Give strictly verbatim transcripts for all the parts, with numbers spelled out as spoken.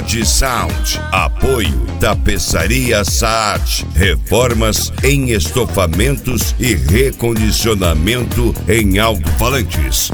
Saad Sound. Apoio Tapeçaria Saad. Reformas em estofamentos e recondicionamento em alto-falantes.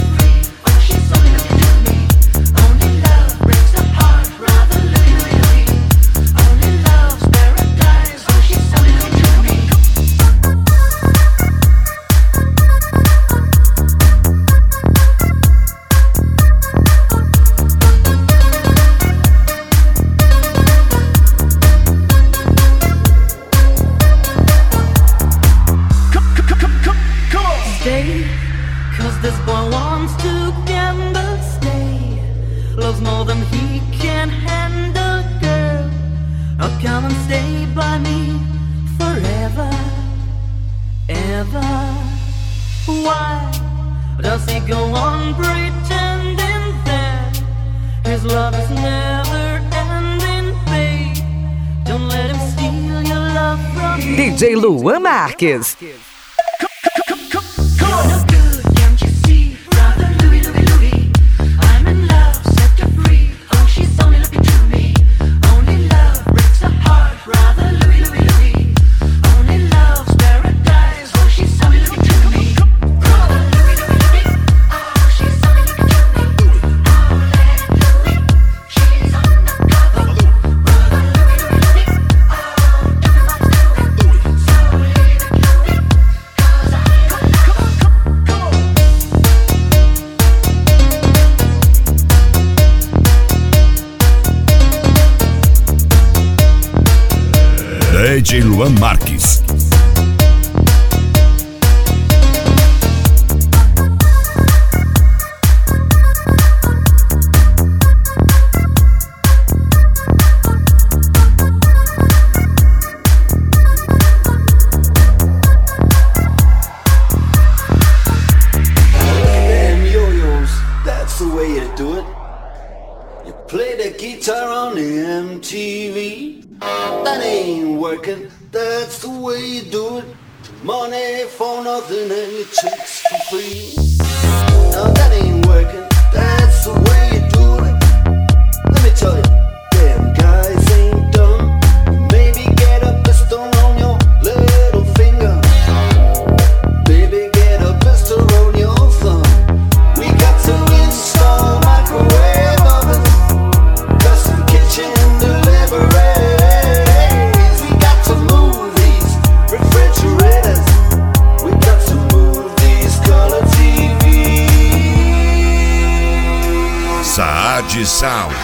Cause this boy wants to gamble, stay. Loves more than he can handle, girl. Oh, come and stay by me forever, ever. Why does he go on pretending that his love is never ending, babe? Don't let him steal your love from me. D J Luan Marques. D J Luan Marques. That's the way you do it. You play the guitar on the M T V. That ain't working, that's the way you do it. Money for nothing and your chicks for free. Now that ain't working, that's the way you do it. Let me tell you, damn guys ain't dumb. Maybe get a pistol on your little finger. Maybe get a pistol on your thumb. We got to install microwave ovens, custom kitchen delivery. Saad Sound.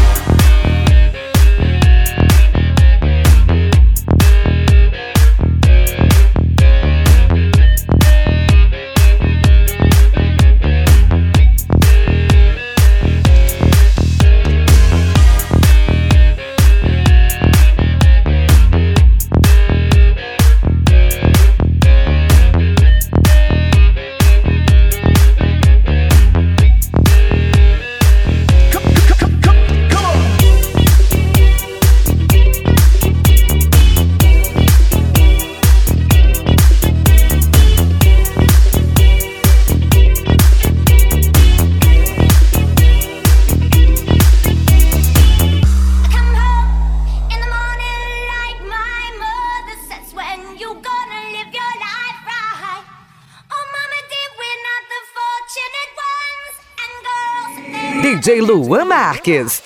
D J Luan Marques.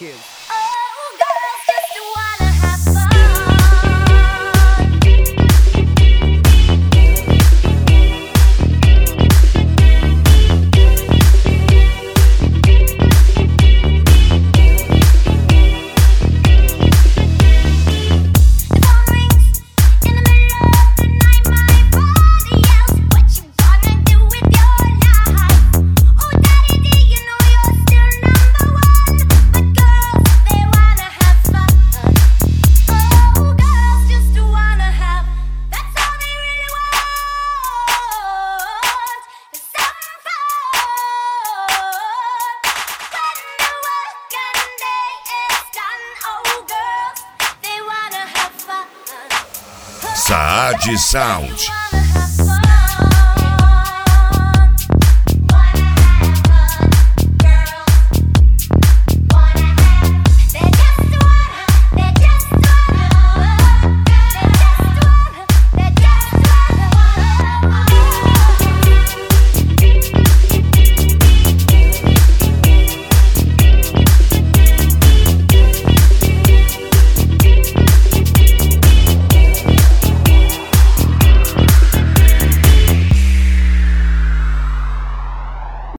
Saad Sound.